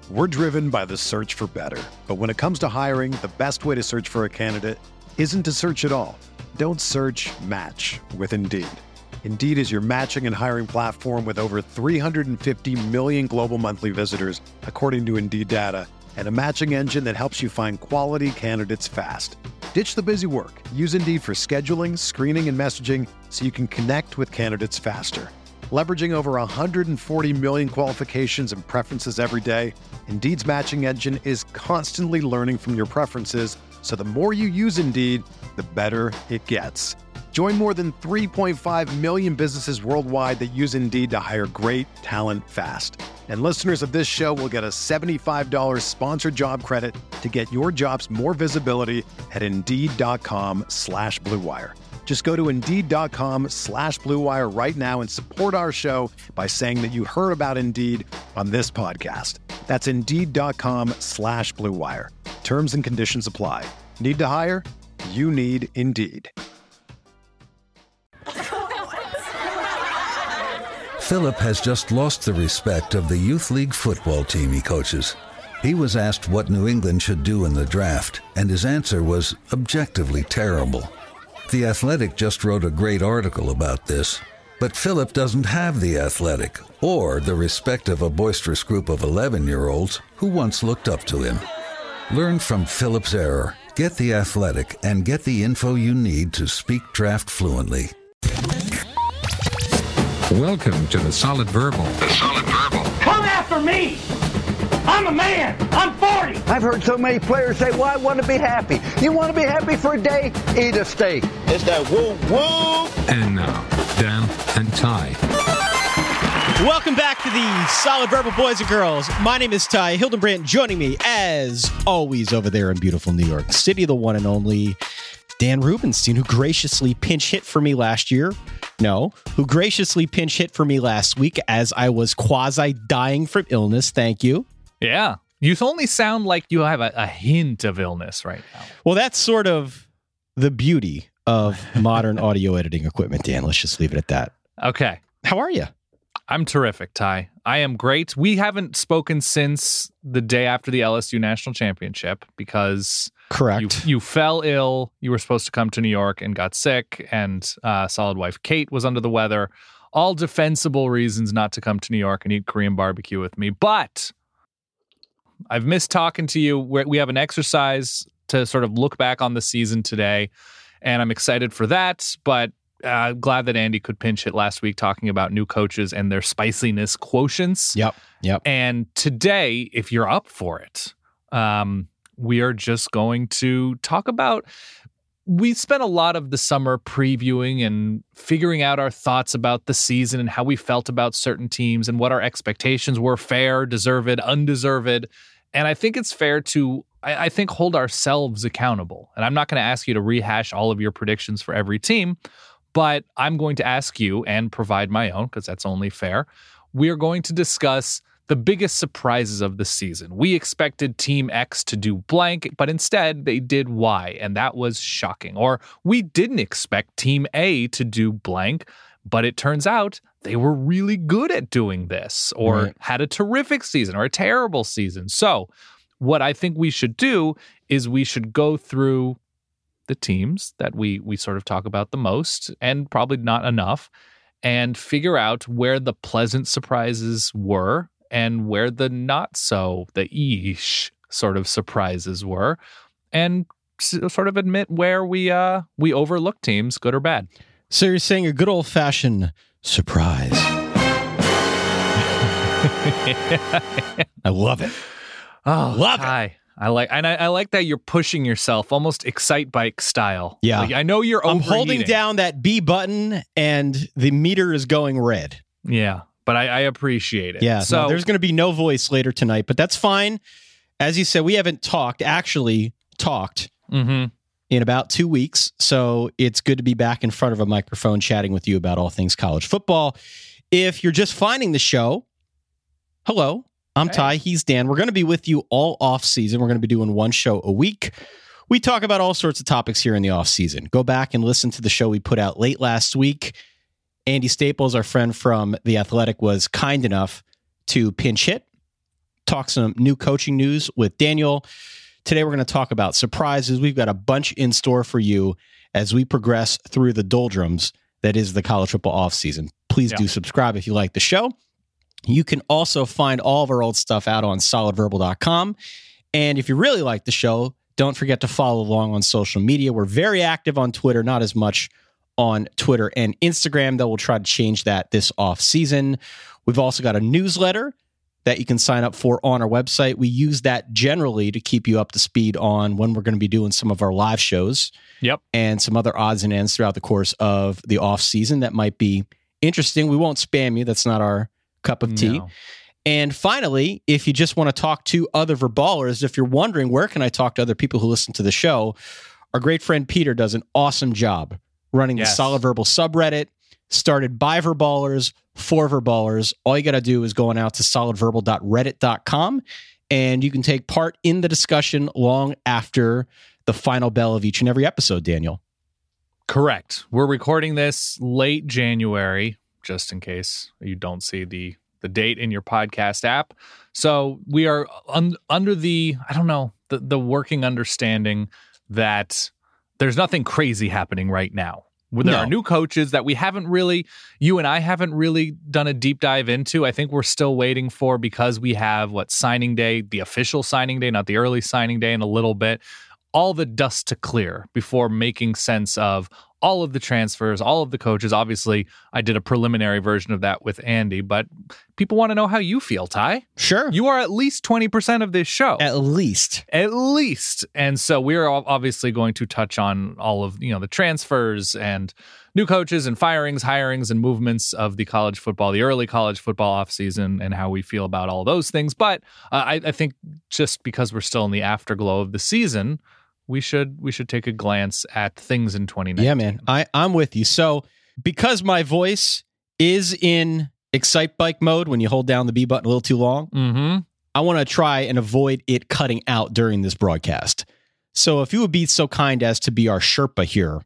We're driven by the search for better. But when it comes to hiring, the best way to search for a candidate isn't to search at all. Don't search, match with Indeed. Indeed is your matching and hiring platform with over 350 million global monthly visitors, according to Indeed data, and a matching engine that helps you find quality candidates fast. Ditch the busy work. Use Indeed for scheduling, screening, and messaging so you can connect with candidates faster. Leveraging over 140 million qualifications and preferences every day, Indeed's matching engine is constantly learning from your preferences, so the more you use Indeed, the better it gets. Join more than 3.5 million businesses worldwide that use Indeed to hire great talent fast. And listeners of this show will get a $75 sponsored job credit to get your jobs more visibility at Indeed.com/Blue Wire. Just go to Indeed.com/Blue Wire right now and support our show by saying that you heard about Indeed on this podcast. That's Indeed.com/Blue Wire. Terms and conditions apply. Need to hire? You need Indeed. Philip has just lost the respect of the Youth League football team he coaches. He was asked what New England should do in the draft, and his answer was objectively terrible. The Athletic just wrote a great article about this, but Philip doesn't have The Athletic or the respect of a boisterous group of 11-year-olds who once looked up to him. Learn from Philip's error. Get The Athletic and get the info you need to speak draft fluently. Welcome to The Solid Verbal. The Solid Verbal. Come after me! I'm a man! I'm 40! I've heard so many players say, well, I want to be happy. You want to be happy for a day? Eat a steak. It's that woo-woo! And now, Dan and Ty. Welcome back to the Solid Verbal Boys and Girls. My name is Ty Hildenbrandt. Joining me, as always, over there in beautiful New York City, the one and only Dan Rubenstein, who graciously pinch hit for me last year. No, who graciously pinch hit for me last week as I was quasi-dying from illness. Thank you. Yeah. You only sound like you have a hint of illness right now. Well, that's sort of the beauty of modern audio editing equipment, Dan. Let's just leave it at that. Okay. How are you? I'm terrific, Ty. I am great. We haven't spoken since the day after the LSU National Championship because correct. You fell ill. You were supposed to come to New York and got sick, and solid wife Kate was under the weather. All defensible reasons not to come to New York and eat Korean barbecue with me. But I've missed talking to you. We have an exercise to sort of look back on the season today, and I'm excited for that. But glad that Andy could pinch it last week talking about new coaches and their spiciness quotients. Yep. And today, if you're up for it, we are just going to talk about. We spent a lot of the summer previewing and figuring out our thoughts about the season and how we felt about certain teams and what our expectations were, fair, deserved, undeserved. And I think it's fair to, I think, hold ourselves accountable. And I'm not going to ask you to rehash all of your predictions for every team, but I'm going to ask you and provide my own, because that's only fair. We are going to discuss the biggest surprises of the season. We expected Team X to do blank, but instead they did Y, and that was shocking. Or we didn't expect Team A to do blank, but it turns out they were really good at doing this, or had a terrific season or a terrible season. So what I think we should do is we should go through the teams that we sort of talk about the most, and probably not enough, and figure out where the pleasant surprises were and where the not so, the eesh sort of surprises were, and sort of admit where we overlook teams, good or bad. So you're saying a good old-fashioned surprise. I love it. Oh, love it. I like that you're pushing yourself almost Excite Bike style. Yeah. Like, I know you're I'm overheating. holding down that B button and the meter is going red. Yeah, but I appreciate it. Yeah, so no, there's going to be no voice later tonight, but that's fine. As you said, we haven't actually talked in about 2 weeks, so it's good to be back in front of a microphone chatting with you about all things college football. If you're just finding the show, hello. I'm Ty, he's Dan. We're going to be with you all off season. We're going to be doing one show a week. We talk about all sorts of topics here in the off season. Go back and listen to the show we put out late last week. Andy Staples, our friend from The Athletic, was kind enough to pinch hit. talk some new coaching news with Daniel. Today, we're going to talk about surprises. We've got a bunch in store for you as we progress through the doldrums that is the college football offseason. Please do subscribe if you like the show. You can also find all of our old stuff out on solidverbal.com. And if you really like the show, don't forget to follow along on social media. We're very active on Twitter, not as much on Twitter and Instagram, though we'll try to change that this off season. We've also got a newsletter that you can sign up for on our website. We use that generally to keep you up to speed on when we're going to be doing some of our live shows. Yep. And some other odds and ends throughout the course of the off season that might be interesting. We won't spam you. That's not our cup of tea. No. And finally, if you just want to talk to other Verballers, if you're wondering where can I talk to other people who listen to the show, our great friend Peter does an awesome job running the Solid Verbal subreddit, started by Verballers, for Verballers. All you got to do is go on out to solidverbal.reddit.com, and you can take part in the discussion long after the final bell of each and every episode, Daniel. Correct. We're recording this late January, just in case you don't see the date in your podcast app. So we are under the working understanding that there's nothing crazy happening right now. There are new coaches that you and I haven't really done a deep dive into. I think we're still waiting for, because we have signing day, the official signing day, not the early signing day in a little bit, all the dust to clear before making sense of all of the transfers, all of the coaches. Obviously, I did a preliminary version of that with Andy, but people want to know how you feel, Ty. Sure. You are at least 20% of this show. At least. And so we're obviously going to touch on all of, the transfers and new coaches and firings, hirings, and movements of the early college football offseason, and how we feel about all those things. But I think just because we're still in the afterglow of the season, we should take a glance at things in 2019. Yeah, man. I'm with you. So because my voice is in Excite Bike mode when you hold down the B button a little too long, I want to try and avoid it cutting out during this broadcast. So if you would be so kind as to be our Sherpa here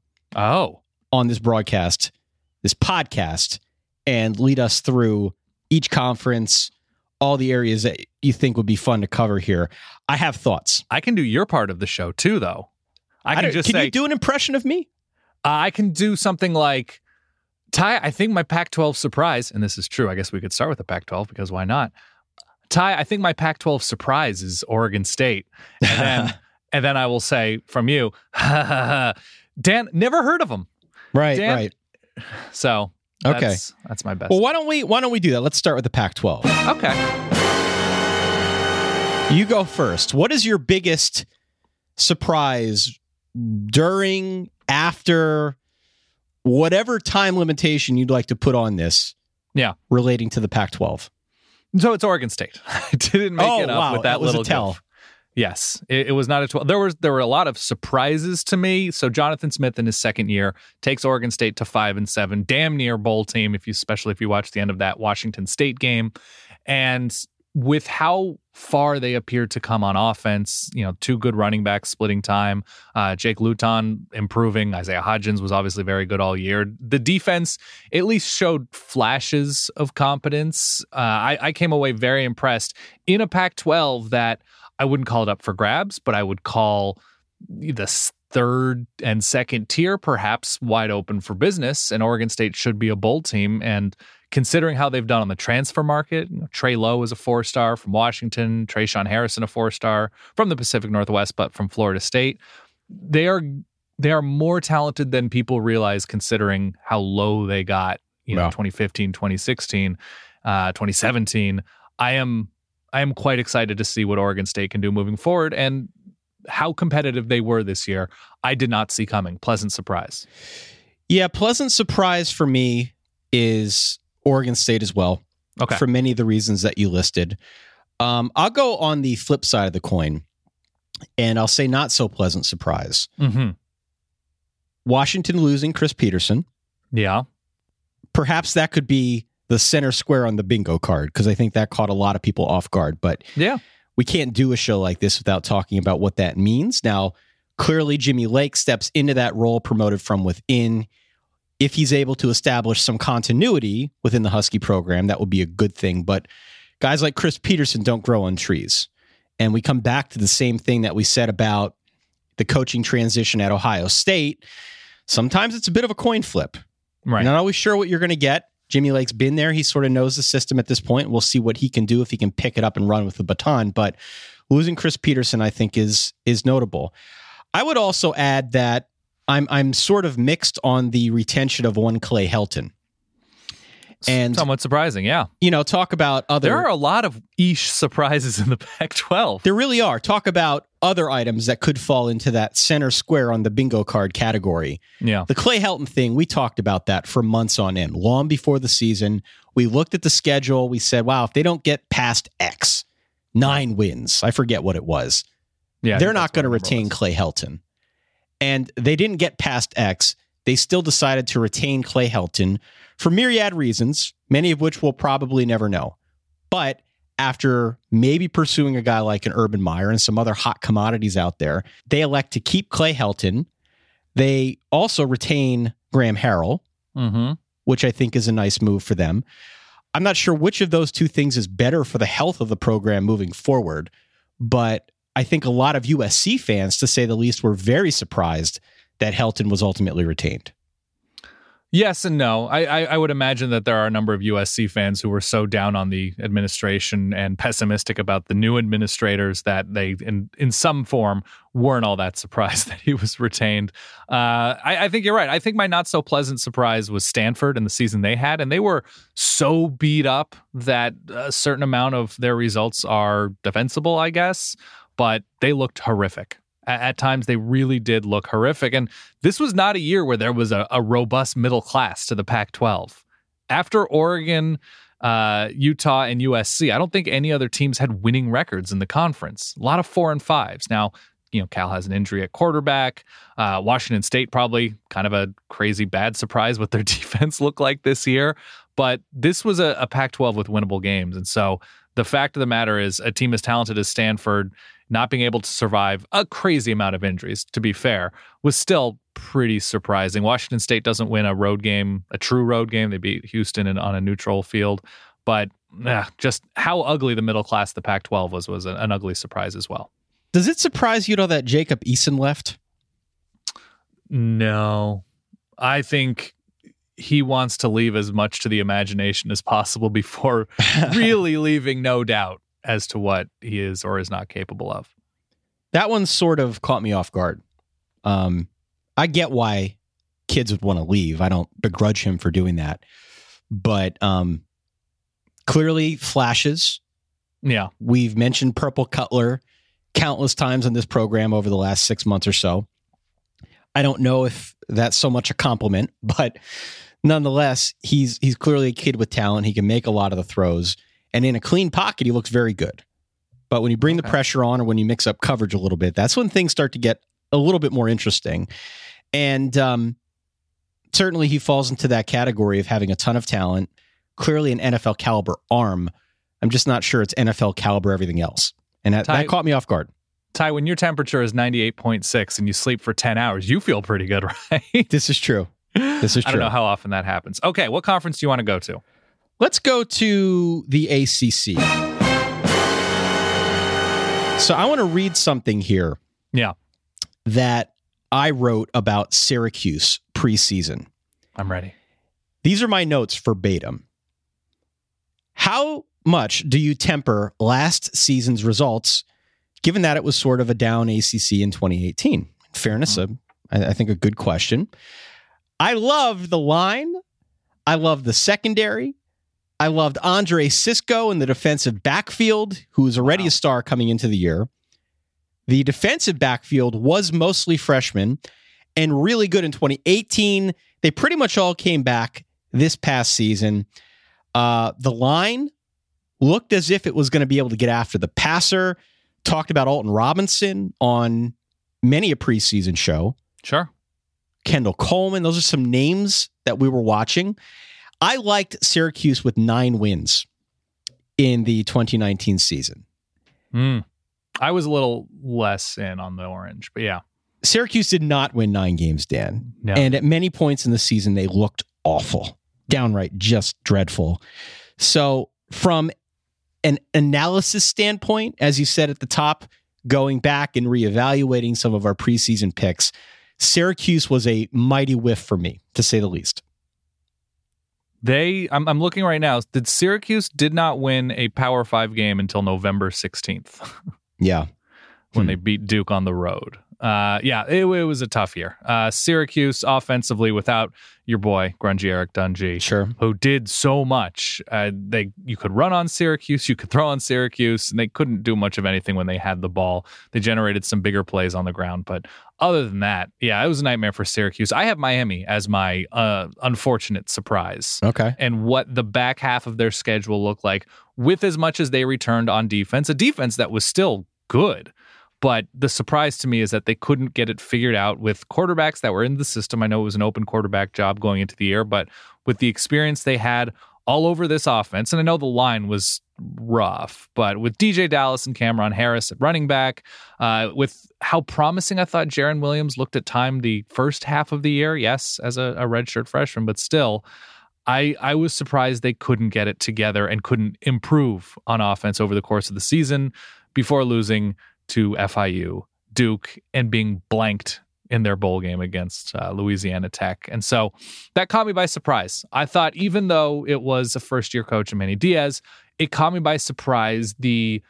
on this broadcast, this podcast, and lead us through each conference, all the areas that you think would be fun to cover here. I have thoughts. I can do your part of the show too, though. Can you do an impression of me? I can do something like, Ty, I think my Pac-12 surprise, and this is true, I guess we could start with the Pac-12 because why not? Ty, I think my Pac-12 surprise is Oregon State. And then I will say from you, Dan, never heard of them. Right, Dan, right. So okay, that's my best. Well, why don't we do that? Let's start with the Pac-12. Okay. You go first. What is your biggest surprise during, after, whatever time limitation you'd like to put on this? Yeah, relating to the Pac-12. So it's Oregon State. I didn't make it up with that little was a tell. Goof. Yes, it was not a 12. There were a lot of surprises to me. So Jonathan Smith in his second year takes Oregon State to 5-7, damn near bowl team, especially if you watch the end of that Washington State game. And with how far they appeared to come on offense, two good running backs splitting time, Jake Luton improving, Isaiah Hodgins was obviously very good all year. The defense at least showed flashes of competence. I came away very impressed in a Pac-12 that I wouldn't call it up for grabs, but I would call the third and second tier perhaps wide open for business, and Oregon State should be a bowl team. And considering how they've done on the transfer market, Trey Lowe is a 4-star from Washington, Trayshawn Harrison a 4-star from the Pacific Northwest, but from Florida State. They are more talented than people realize, considering how low they got, 2015, 2016, 2017. I am quite excited to see what Oregon State can do moving forward, and how competitive they were this year. I did not see coming. Pleasant surprise. Yeah, pleasant surprise for me is Oregon State as well. Okay. For many of the reasons that you listed. I'll go on the flip side of the coin, and I'll say not so pleasant surprise. Mm-hmm. Washington losing Chris Peterson. Yeah. Perhaps that could be the center square on the bingo card, because I think that caught a lot of people off guard. But yeah, we can't do a show like this without talking about what that means. Now, clearly, Jimmy Lake steps into that role, promoted from within. If he's able to establish some continuity within the Husky program, that would be a good thing. But Guys like Chris Peterson don't grow on trees. And we come back to the same thing that we said about the coaching transition at Ohio State. Sometimes it's a bit of a coin flip. Right. You're not always sure what you're going to get. Jimmy Lake's been there. He sort of knows the system at this point. We'll see what he can do if he can pick it up and run with the baton. But losing Chris Peterson, I think, is notable. I would also add that I'm sort of mixed on the retention of one Clay Helton. And somewhat surprising, yeah. Talk about other... There are a lot of surprises in the Pac-12. There really are. Talk about other items that could fall into that center square on the bingo card category. Yeah. The Clay Helton thing, we talked about that for months on end, long before the season. We looked at the schedule. We said, wow, if they don't get past X, 9 wins, I forget what it was, they're not going to retain Clay Helton. And they didn't get past X. They still decided to retain Clay Helton for myriad reasons, many of which we'll probably never know. But after maybe pursuing a guy like an Urban Meyer and some other hot commodities out there, they elect to keep Clay Helton. They also retain Graham Harrell, which I think is a nice move for them. I'm not sure which of those two things is better for the health of the program moving forward, but I think a lot of USC fans, to say the least, were very surprised that Helton was ultimately retained. Yes and no. I would imagine that there are a number of USC fans who were so down on the administration and pessimistic about the new administrators that they, in some form, weren't all that surprised that he was retained. I think you're right. I think my not so pleasant surprise was Stanford and the season they had, and they were so beat up that a certain amount of their results are defensible, I guess, but they looked horrific. At times, they really did look horrific. And this was not a year where there was a robust middle class to the Pac-12. After Oregon, Utah, and USC, I don't think any other teams had winning records in the conference. A lot of 4 and 5s. Now, Cal has an injury at quarterback. Washington State probably kind of a crazy bad surprise what their defense looked like this year. But this was a Pac-12 with winnable games. And so the fact of the matter is a team as talented as Stanford not being able to survive a crazy amount of injuries, to be fair, was still pretty surprising. Washington State doesn't win a road game, a true road game. They beat Houston on a neutral field. But just how ugly the middle class of the Pac-12 was an ugly surprise as well. Does it surprise you, though, that Jacob Eason left? No. I think he wants to leave as much to the imagination as possible before really leaving no doubt as to what he is or is not capable of. That one sort of caught me off guard. I get why kids would want to leave. I don't begrudge him for doing that. But clearly flashes. Yeah. We've mentioned Purple Cutler countless times on this program over the last 6 months or so. I don't know if that's so much a compliment, but nonetheless, he's clearly a kid with talent. He can make a lot of the throws. And in a clean pocket, he looks very good. But when you bring the pressure on or when you mix up coverage a little bit, that's when things start to get a little bit more interesting. And certainly he falls into that category of having a ton of talent, clearly an NFL caliber arm. I'm just not sure it's NFL caliber everything else. And that caught me off guard. Ty, when your temperature is 98.6 and you sleep for 10 hours, you feel pretty good, right? This is true. This is true. I don't know how often that happens. Okay, what conference do you want to go to? Let's go to the ACC. So I want to read something here. Yeah. That I wrote about Syracuse preseason. I'm ready. These are my notes verbatim. How much do you temper last season's results, given that it was sort of a down ACC in 2018? In fairness, I think a good question. I love the line. I love the secondary. I loved Andre Cisco in the defensive backfield, who was already a star coming into the year. The defensive backfield was mostly freshmen and really good in 2018. They pretty much all came back this past season. The line looked as if it was going to be able to get after the passer. Talked about Alton Robinson on many a preseason show. Sure. Kendall Coleman. Those are some names that we were watching. I liked Syracuse with 9 wins in the 2019 season. I was a little less in on the orange, but yeah. Syracuse did not win 9 games, Dan. No. And at many points in the season, they looked awful. Downright just dreadful. So from an analysis standpoint, as you said at the top, going back and reevaluating some of our preseason picks, Syracuse was a mighty whiff for me, to say the least. I'm looking right now. Syracuse did not win a Power 5 game until November 16th. Yeah. When they beat Duke on the road. It was a tough year. Syracuse offensively without your boy, grungy Eric Dungey, Sure. who did so much. You could run on Syracuse, you could throw on Syracuse, and they couldn't do much of anything when they had the ball. They generated some bigger plays on the ground, but other than that, it was a nightmare for Syracuse. I have Miami as my unfortunate surprise. Okay. And what the back half of their schedule looked like with as much as they returned on defense, a defense that was still good. But the surprise to me is that they couldn't get it figured out with quarterbacks that were in the system. I know it was an open quarterback job going into the year, but with the experience they had all over this offense, and I know the line was rough, but with DJ Dallas and Cameron Harris at running back, with how promising I thought Jaron Williams looked at time the first half of the year, yes, as a redshirt freshman, but still, I was surprised they couldn't get it together and couldn't improve on offense over the course of the season before losing to FIU, Duke, and being blanked in their bowl game against Louisiana Tech. And so that caught me by surprise. I thought even though it was a first-year coach, Manny Diaz, it caught me by surprise the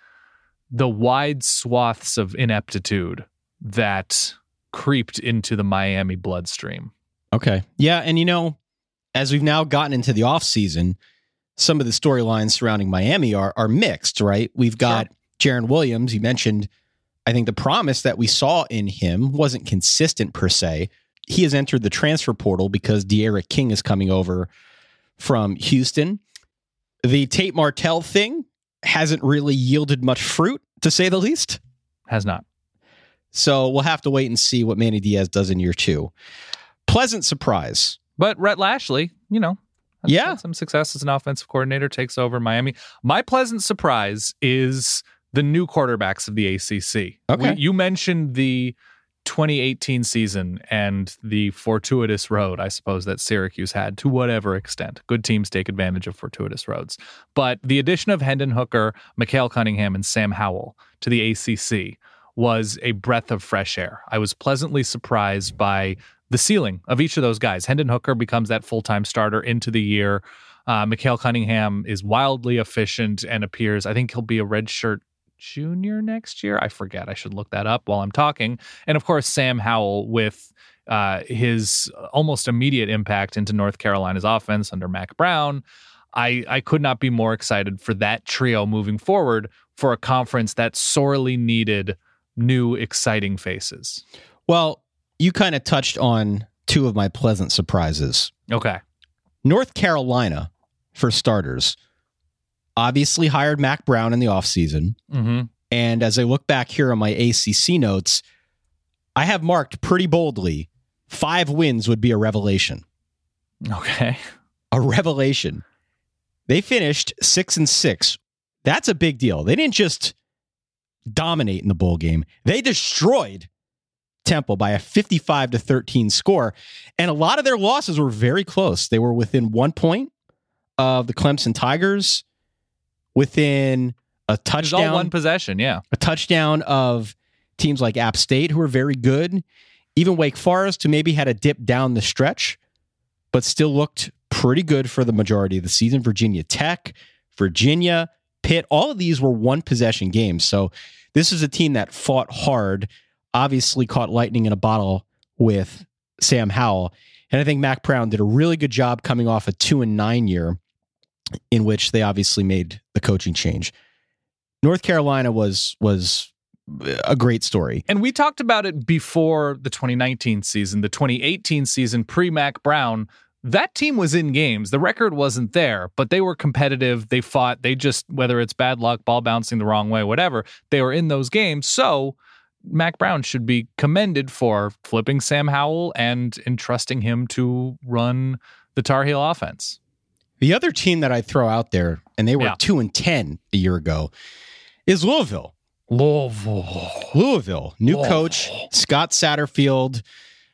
wide swaths of ineptitude that creeped into the Miami bloodstream. Okay. Yeah, and as we've now gotten into the offseason, some of the storylines surrounding Miami are mixed, right? We've got Jaron Williams, you mentioned. I think the promise that we saw in him wasn't consistent per se. He has entered the transfer portal because De'Ara King is coming over from Houston. The Tate Martell thing hasn't really yielded much fruit, to say the least. Has not. So we'll have to wait and see what Manny Diaz does in year 2. Pleasant surprise. But Rhett Lashley, had some success as an offensive coordinator, takes over Miami. My pleasant surprise is the new quarterbacks of the ACC. Okay. You mentioned the 2018 season and the fortuitous road, I suppose, that Syracuse had to whatever extent. Good teams take advantage of fortuitous roads. But the addition of Hendon Hooker, Mikael Cunningham, and Sam Howell to the ACC was a breath of fresh air. I was pleasantly surprised by the ceiling of each of those guys. Hendon Hooker becomes that full-time starter into the year. Mikael Cunningham is wildly efficient and appears, I think he'll be a redshirt junior next year. I forget. I should look that up while I'm talking. And of course, Sam Howell with his almost immediate impact into North Carolina's offense under Mack Brown. I could not be more excited for that trio moving forward for a conference that sorely needed new, exciting faces. Well, you kind of touched on two of my pleasant surprises. Okay. North Carolina, for starters, obviously hired Mack Brown in the offseason. Mm-hmm. And as I look back here on my ACC notes, I have marked pretty boldly 5 wins would be a revelation. Okay. A revelation. They finished 6-6. That's a big deal. They didn't just dominate in the bowl game. They destroyed Temple by a 55-13 score. And a lot of their losses were very close. They were within 1 point of the Clemson Tigers, within a touchdown. It was all one possession, yeah. A touchdown of teams like App State, who are very good. Even Wake Forest, who maybe had a dip down the stretch, but still looked pretty good for the majority of the season. Virginia Tech, Virginia, Pitt, all of these were one possession games. So this is a team that fought hard, obviously caught lightning in a bottle with Sam Howell. And I think Mack Brown did a really good job coming off a 2-9 year in which they obviously made the coaching change. North Carolina was a great story. And we talked about it before the 2019 season, the 2018 season pre-Mack Brown. That team was in games. The record wasn't there, but they were competitive. They fought. They just, whether it's bad luck, ball bouncing the wrong way, whatever, they were in those games. So Mack Brown should be commended for flipping Sam Howell and entrusting him to run the Tar Heel offense. The other team that I throw out there, and they were 2-10 a year ago, is Louisville. New coach, Scott Satterfield.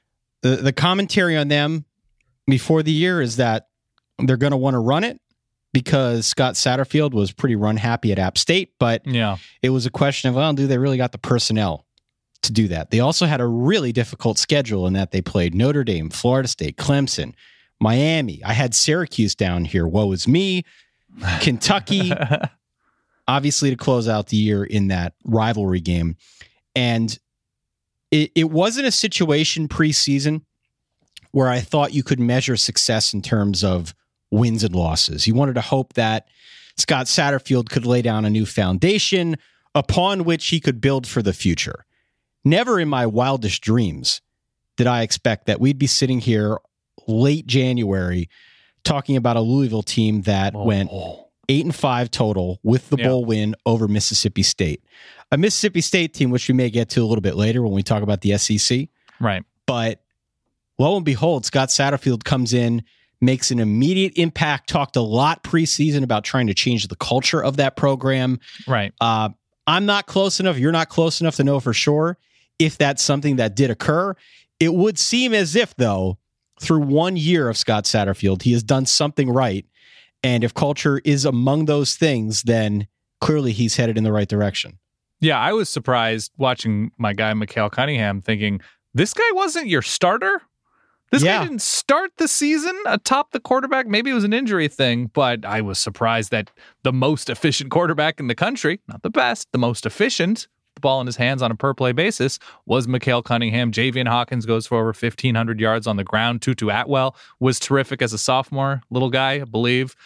The commentary on them before the year is that they're going to want to run it. because Scott Satterfield was pretty run happy at App State, but it was a question of, well, do they really got the personnel to do that? They also had a really difficult schedule in that they played Notre Dame, Florida State, Clemson, Miami. I had Syracuse down here. Woe is me. Kentucky, obviously, to close out the year in that rivalry game. And it wasn't a situation preseason where I thought you could measure success in terms of wins and losses. You wanted to hope that Scott Satterfield could lay down a new foundation upon which he could build for the future. Never in my wildest dreams did I expect that we'd be sitting here late January talking about a Louisville team that went 8-5 total with the bowl win over Mississippi State. A Mississippi State team, which we may get to a little bit later when we talk about the SEC. Right. But lo and behold, Scott Satterfield comes in, makes an immediate impact, talked a lot preseason about trying to change the culture of that program. Right. I'm not close enough. You're not close enough to know for sure if that's something that did occur. It would seem as if, though, through 1 year of Scott Satterfield, he has done something right. And if culture is among those things, then clearly he's headed in the right direction. Yeah, I was surprised watching my guy, Mikael Cunningham, thinking, this guy wasn't your starter? This guy didn't start the season atop the quarterback. Maybe it was an injury thing, but I was surprised that the most efficient quarterback in the country, not the best, the most efficient, the ball in his hands on a per-play basis, was Mikael Cunningham. Javian Hawkins goes for over 1,500 yards on the ground. Tutu Atwell was terrific as a sophomore. Little guy, I believe.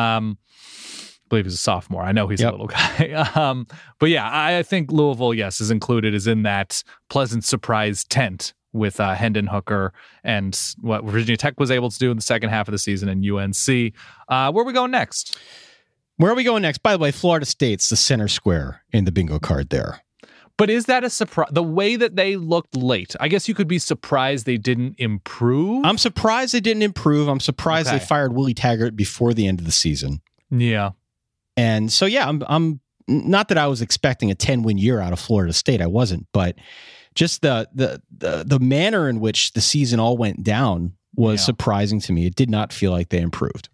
I believe he's a sophomore. I know he's a little guy. But yeah, I think Louisville, yes, is included, is in that pleasant surprise tent with Hendon Hooker and what Virginia Tech was able to do in the second half of the season in UNC. Where are we going next? Where are we going next? By the way, Florida State's the center square in the bingo card there. But is that a surprise? The way that they looked late, I guess you could be surprised they didn't improve. I'm surprised they didn't improve. I'm surprised they fired Willie Taggart before the end of the season. Yeah. And so, yeah, I'm not that I was expecting a 10-win year out of Florida State. I wasn't, but just the manner in which the season all went down was surprising to me. It did not feel like they improved.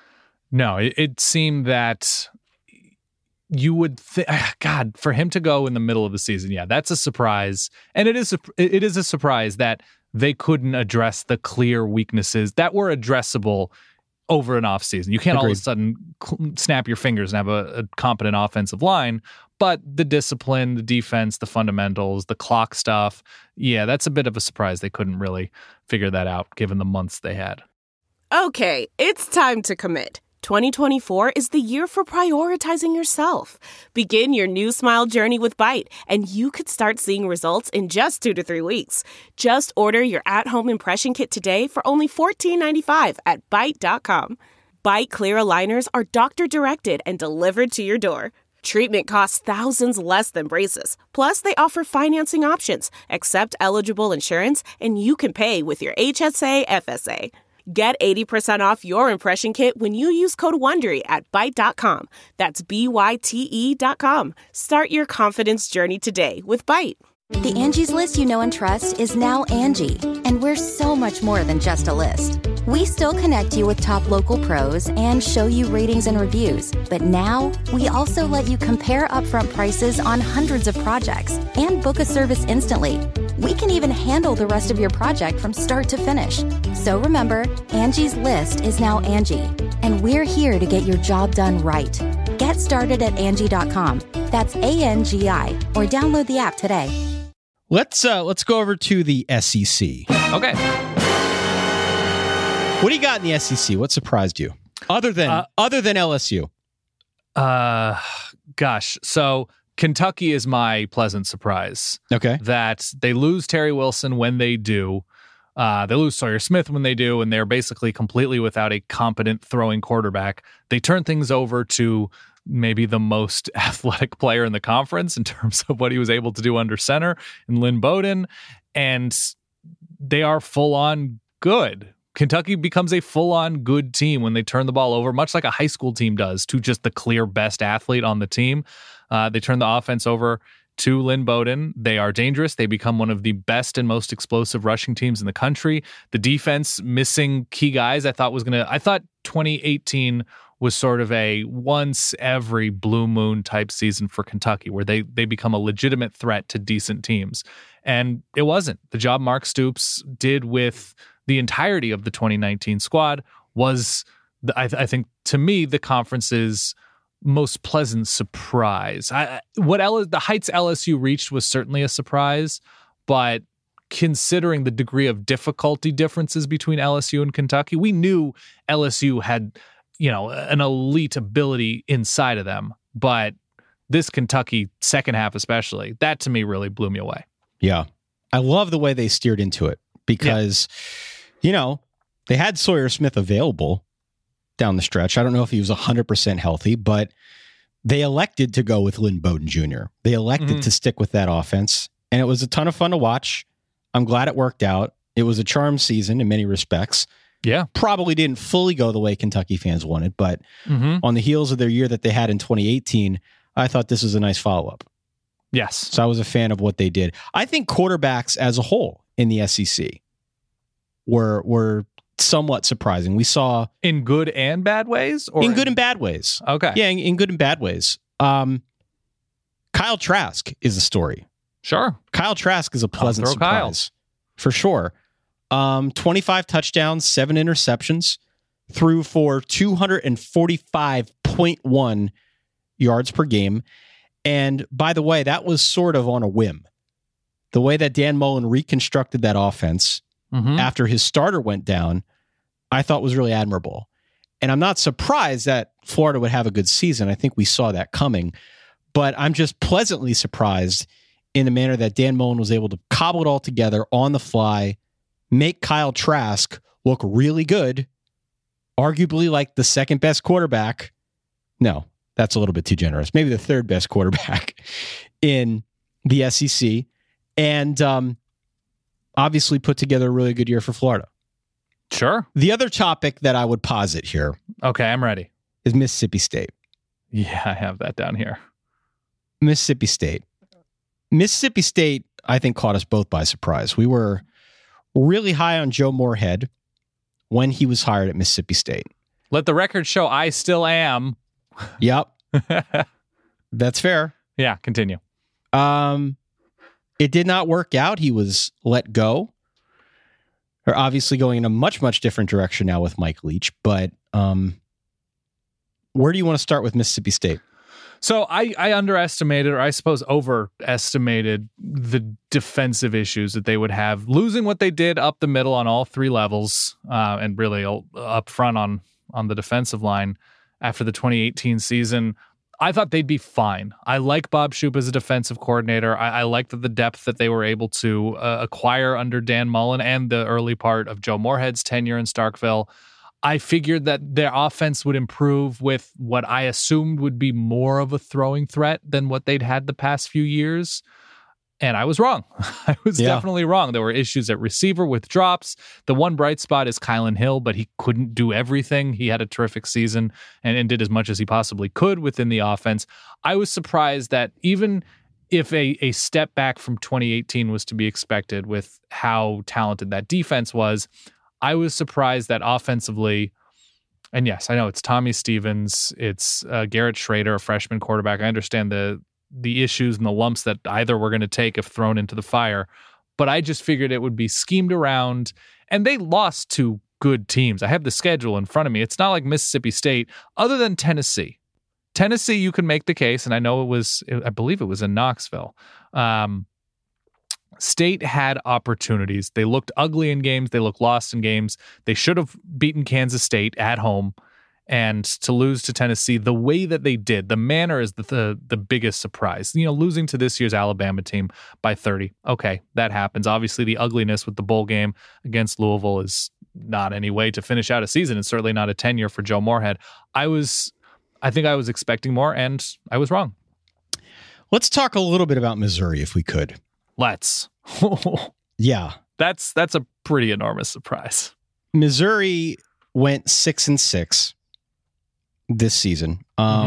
No, it seemed that you would God, for him to go in the middle of the season, that's a surprise. And it is a surprise that they couldn't address the clear weaknesses that were addressable over an offseason. You can't all of a sudden snap your fingers and have a competent offensive line, but the discipline, the defense, the fundamentals, the clock stuff, that's a bit of a surprise. They couldn't really figure that out given the months they had. Okay, it's time to commit. 2024 is the year for prioritizing yourself. Begin your new smile journey with Byte, and you could start seeing results in just 2 to 3 weeks. Just order your at-home impression kit today for only $14.95 at Byte.com. Byte Clear aligners are doctor-directed and delivered to your door. Treatment costs thousands less than braces. Plus, they offer financing options, accept eligible insurance, and you can pay with your HSA FSA. Get 80% off your impression kit when you use code WONDERY at Byte.com. That's BYTE.com. Start your confidence journey today with Byte. The Angie's List you know and trust is now Angie, and we're so much more than just a list. We still connect you with top local pros and show you ratings and reviews, but now we also let you compare upfront prices on hundreds of projects and book a service instantly. We can even handle the rest of your project from start to finish. So remember, Angie's List is now Angie, and we're here to get your job done right. Get started at Angie.com. That's ANGI, or download the app today. Let's go over to the SEC. Okay. What do you got in the SEC? What surprised you? Other than LSU? Gosh. So Kentucky is my pleasant surprise. Okay. That they lose Terry Wilson when they do. They lose Sawyer Smith when they do, and they're basically completely without a competent throwing quarterback. They turn things over to maybe the most athletic player in the conference in terms of what he was able to do under center in Lynn Bowden, and they are full-on good. Kentucky becomes a full-on good team when they turn the ball over, much like a high school team does, to just the clear best athlete on the team. They turn the offense over to Lynn Bowden. They are dangerous. They become one of the best and most explosive rushing teams in the country. The defense missing key guys I thought 2018 was sort of a once every blue moon type season for Kentucky, where they become a legitimate threat to decent teams. And it wasn't. The job Mark Stoops did with the entirety of the 2019 squad was, I think, to me, the conference's most pleasant surprise. The heights LSU reached was certainly a surprise, but considering the degree of difficulty differences between LSU and Kentucky, we knew LSU had, an elite ability inside of them, but this Kentucky second half especially, that to me really blew me away. Yeah. I love the way they steered into it because, they had Sawyer Smith available down the stretch. I don't know if he was 100% healthy, but they elected to go with Lynn Bowden Jr. They elected to stick with that offense, and it was a ton of fun to watch. I'm glad it worked out. It was a charmed season in many respects. Yeah. Probably didn't fully go the way Kentucky fans wanted, but on the heels of their year that they had in 2018, I thought this was a nice follow-up. Yes. So I was a fan of what they did. I think quarterbacks as a whole in the SEC were somewhat surprising. We saw in good and bad ways, or in good and bad ways. Okay. Yeah, in good and bad ways. Kyle Trask is the story. Sure. Kyle Trask is a pleasant surprise. For sure. 25 touchdowns, 7 interceptions, threw for 245.1 yards per game. And by the way, that was sort of on a whim. The way that Dan Mullen reconstructed that offense after his starter went down, I thought was really admirable. And I'm not surprised that Florida would have a good season. I think we saw that coming. But I'm just pleasantly surprised in the manner that Dan Mullen was able to cobble it all together on the fly, make Kyle Trask look really good, arguably like the second best quarterback. No, that's a little bit too generous. Maybe the third best quarterback in the SEC. And obviously put together a really good year for Florida. Sure. The other topic that I would posit here. Okay, I'm ready. Is Mississippi State. Yeah, I have that down here. Mississippi State. Mississippi State, I think, caught us both by surprise. We were really high on Joe Moorhead when he was hired at Mississippi State. Let the record show I still am. Yep. That's fair. Yeah, continue. It did not work out. He was let go. They're obviously going in a much, much different direction now with Mike Leach. But where do you want to start with Mississippi State? So I underestimated, or I suppose overestimated, the defensive issues that they would have. Losing what they did up the middle on all three levels, and really up front on the defensive line after the 2018 season, I thought they'd be fine. I like Bob Shoop as a defensive coordinator. I like the depth that they were able to acquire under Dan Mullen and the early part of Joe Moorhead's tenure in Starkville. I figured that their offense would improve with what I assumed would be more of a throwing threat than what they'd had the past few years. And I was wrong. I was definitely wrong. There were issues at receiver with drops. The one bright spot is Kylan Hill, but he couldn't do everything. He had a terrific season and did as much as he possibly could within the offense. I was surprised that even if a step back from 2018 was to be expected with how talented that defense was, I was surprised that offensively, and yes, I know it's Tommy Stevens, it's Garrett Schrader, a freshman quarterback. I understand the issues and the lumps that either were going to take if thrown into the fire, but I just figured it would be schemed around, and they lost to good teams. I have the schedule in front of me. It's not like Mississippi State, other than Tennessee. Tennessee, you can make the case, and I know I believe it was in Knoxville. State had opportunities. They looked ugly in games. They looked lost in games. They should have beaten Kansas State at home. And to lose to Tennessee the way that they did, the manner is the biggest surprise. Losing to this year's Alabama team by 30. Okay, that happens. Obviously, the ugliness with the bowl game against Louisville is not any way to finish out a season. It's certainly not a tenure for Joe Moorhead. I think I was expecting more, and I was wrong. Let's talk a little bit about Missouri, if we could. Let's. Yeah. That's a pretty enormous surprise. Missouri went 6-6 this season.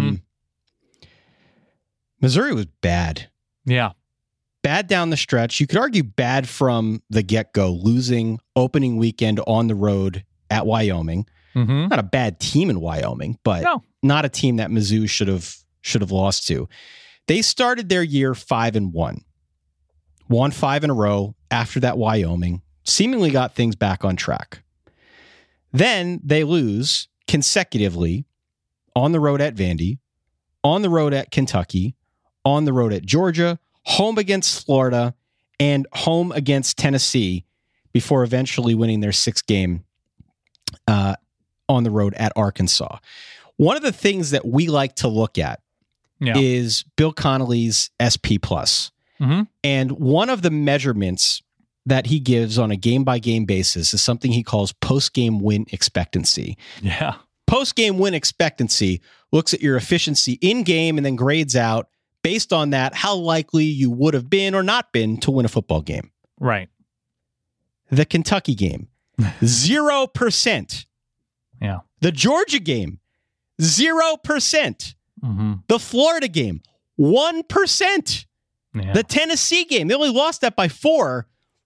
Missouri was bad. Yeah. Bad down the stretch. You could argue bad from the get-go, losing opening weekend on the road at Wyoming. Not a bad team in Wyoming, but not a team that Mizzou should have lost to. They started their year 5-1, won 5 in a row after that Wyoming, seemingly got things back on track. Then they lose consecutively on the road at Vandy, on the road at Kentucky, on the road at Georgia, home against Florida, and home against Tennessee before eventually winning their 6th game on the road at Arkansas. One of the things that we like to look at is Bill Connolly's SP+. And one of the measurements that he gives on a game-by-game basis is something he calls post-game win expectancy. Yeah. Post-game win expectancy looks at your efficiency in-game and then grades out, based on that, how likely you would have been or not been to win a football game. Right. The Kentucky game, 0%. Yeah. The Georgia game, 0%. The Florida game, 1%. Yeah. The Tennessee game, they only lost that by 4%.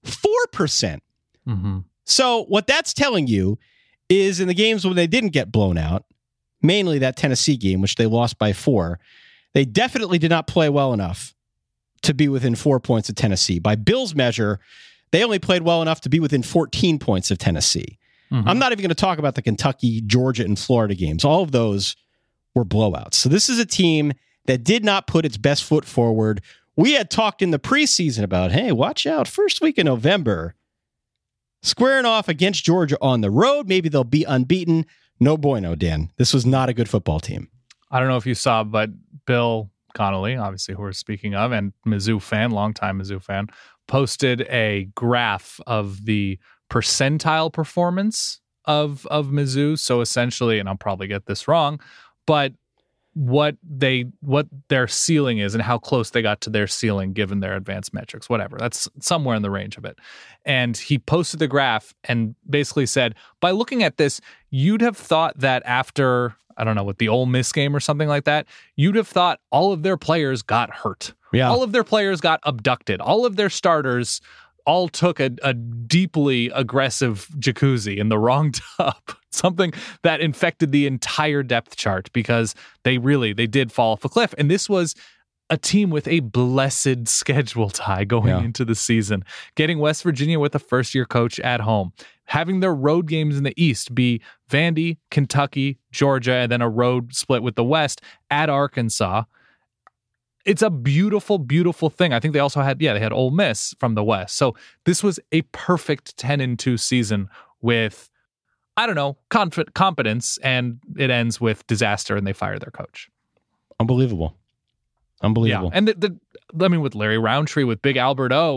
So what that's telling you is in the games when they didn't get blown out, mainly that Tennessee game, which they lost by 4, they definitely did not play well enough to be within 4 points of Tennessee. By Bill's measure, they only played well enough to be within 14 points of Tennessee. I'm not even going to talk about the Kentucky, Georgia, and Florida games. All of those were blowouts. So this is a team that did not put its best foot forward. We had talked in the preseason about, hey, watch out, first week in November, squaring off against Georgia on the road. Maybe they'll be unbeaten. No bueno, Dan. This was not a good football team. I don't know if you saw, but Bill Connolly, obviously who we're speaking of, and Mizzou fan, longtime Mizzou fan, posted a graph of the percentile performance of Mizzou. So essentially, and I'll probably get this wrong, but what their ceiling is and how close they got to their ceiling given their advanced metrics, whatever. That's somewhere in the range of it. And he posted the graph and basically said, by looking at this, you'd have thought that after, I don't know, with the Ole Miss game or something like that, you'd have thought all of their players got hurt. Yeah. All of their players got abducted. All of their starters all took a deeply aggressive jacuzzi in the wrong tub, something that infected the entire depth chart because they did fall off a cliff. And this was a team with a blessed schedule tie going into the season, getting West Virginia with a first-year coach at home, having their road games in the East be Vandy, Kentucky, Georgia, and then a road split with the West at Arkansas. It's a beautiful, beautiful thing. I think they also had, they had Ole Miss from the West. So this was a perfect 10-2 season with, I don't know, competence, and it ends with disaster and they fire their coach. Unbelievable. Yeah. And with Larry Roundtree, with Big Albert O,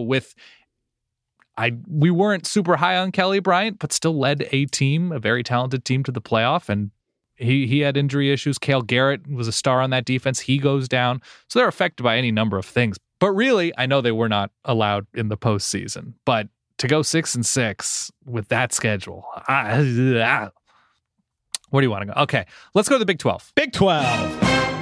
we weren't super high on Kelly Bryant, but still led a team, a very talented team, to the playoff. And he had injury issues. Cale Garrett was a star on that defense. He goes down. So they're affected by any number of things. But really, I know they were not allowed in the postseason. But to go 6-6 with that schedule, where do you want to go? Okay, let's go to the Big 12. Big 12.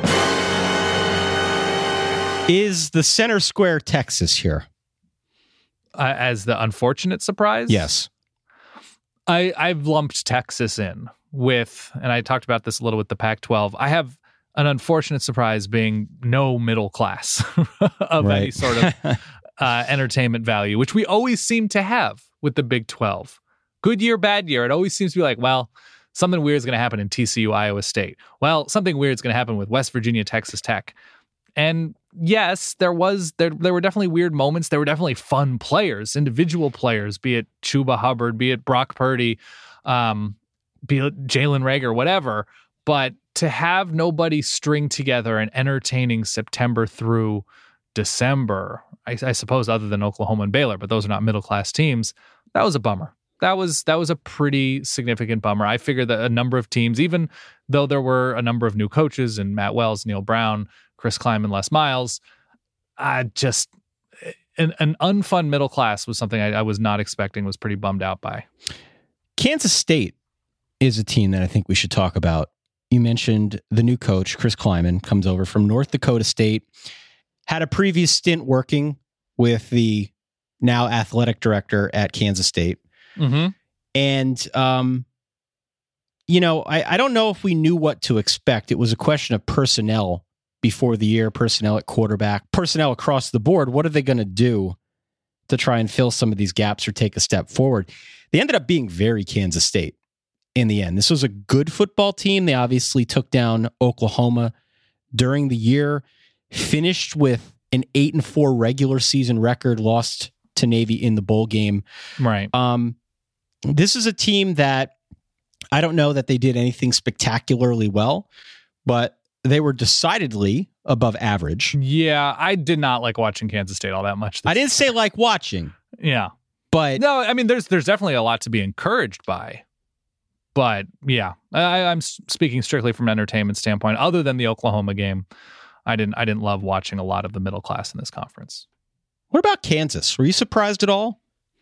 Is the center square Texas here? As the unfortunate surprise? Yes. I've lumped Texas in with, and I talked about this a little with the Pac-12, I have an unfortunate surprise being no middle class of any sort of entertainment value, which we always seem to have with the Big 12. Good year, bad year. It always seems to be like, well, something weird is going to happen in TCU, Iowa State. Well, something weird is going to happen with West Virginia, Texas Tech. And yes, there were definitely weird moments. There were definitely fun players, individual players, be it Chuba Hubbard, be it Brock Purdy, be it Jalen Reagor, whatever. But to have nobody string together an entertaining September through December, I suppose, other than Oklahoma and Baylor, but those are not middle-class teams, that was a bummer. That was a pretty significant bummer. I figured that a number of teams, even though there were a number of new coaches and Matt Wells, Neil Brown, Chris Kleiman, Les Miles, just an unfun middle class was something I was not expecting, was pretty bummed out by. Kansas State is a team that I think we should talk about. You mentioned the new coach, Chris Kleiman, comes over from North Dakota State, had a previous stint working with the now athletic director at Kansas State. Mm-hmm. And I don't know if we knew what to expect. It was a question of personnel before the year, personnel at quarterback, personnel across the board. What are they going to do to try and fill some of these gaps or take a step forward? They ended up being very Kansas State in the end. This was a good football team. They obviously took down Oklahoma during the year, finished with an 8-4 regular season record, lost to Navy in the bowl game. Right. This is a team that I don't know that they did anything spectacularly well, but they were decidedly above average. Yeah, I did not like watching Kansas State all that much. I didn't say like watching. Yeah. But no, I mean, there's definitely a lot to be encouraged by. But yeah, I'm speaking strictly from an entertainment standpoint. Other than the Oklahoma game, I didn't love watching a lot of the middle class in this conference. What about Kansas? Were you surprised at all